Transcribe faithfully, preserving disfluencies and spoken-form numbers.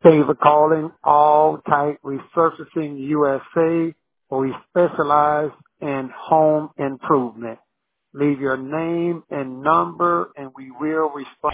Thank you for calling All Type Resurfacing U S A, where we specialize in home improvement. Leave your name and number, and we will respond.